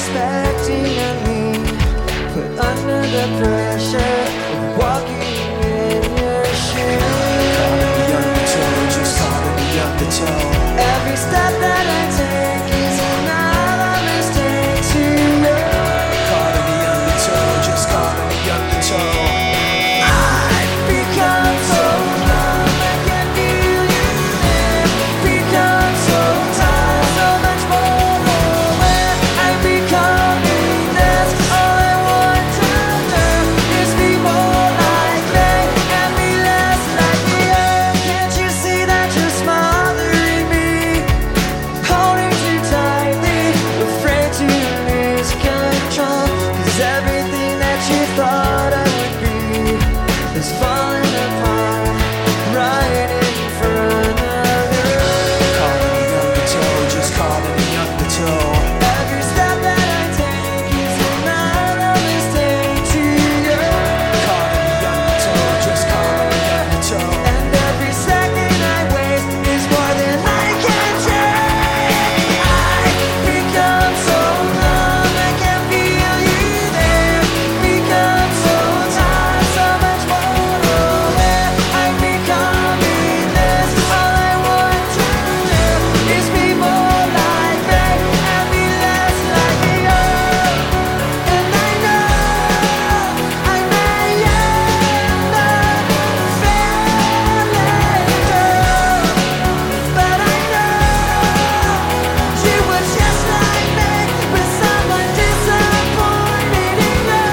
expecting of me, put under the pressure of walking in your shoes. Caught in the undertow, just caught in the undertow. Every step that I take is another mistake to you. Caught in the undertow, just caught in the undertow. I've become so numb, I can feel you there. Become so tired, so much more aware. I'm becoming this. All I want to do is be more like me and be less like the earth. Can't you see that you're smothering me, holding too tightly, afraid to lose control? 'Cause everything that you thought I would be is falling apart right in front of you. Caught in the undertow, just caught in the undertow. Every step that I take is another mistake to you. Caught in the undertow, just caught in the undertow. And every second I waste is more than I can take. I've become so numb, I can feel you there. Become so tired, so much more aware. I'm becoming this. All I want to do is be more like me and be less like the earth. And I know I may end up failing you, but I know you were just like me, with someone disappointed in you.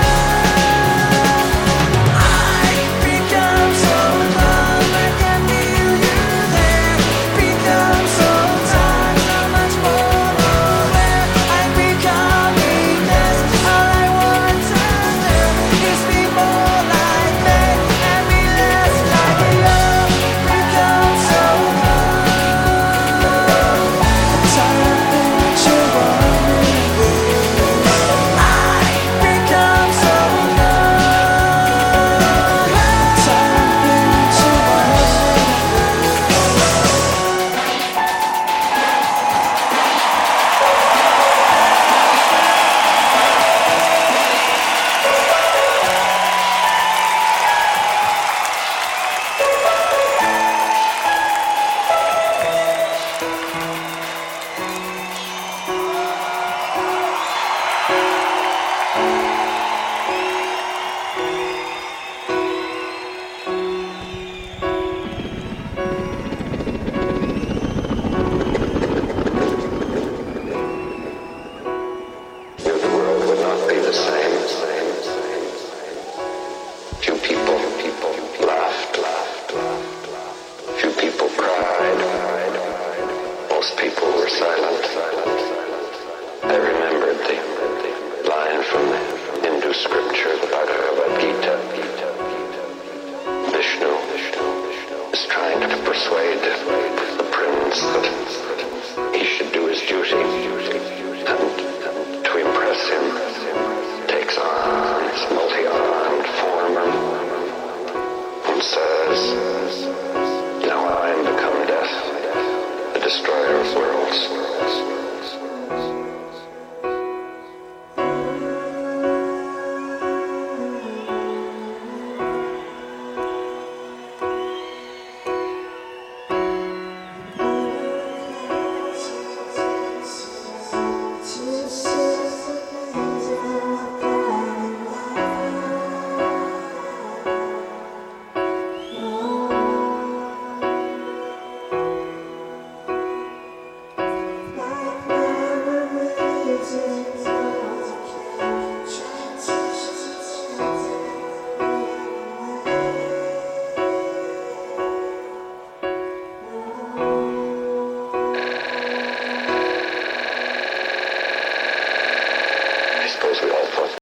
I've become so numb, I can feel you there. Become so tired, so much more aware. I'm becoming this. All I want to do is be more like me and be less like you. Become so numb. Tired that you want me. I've become so numb. Tired that you The world would not be the same. Few people laughed. Few people cried. Most people were silent. I remembered the line from the Hindu scripture, the Bhagavad Gita. Vishnu is trying to persuade the prince that he should do his duty, and to impress him takes on his multi-armed form and says, "Now I am become death, the destroyer of worlds."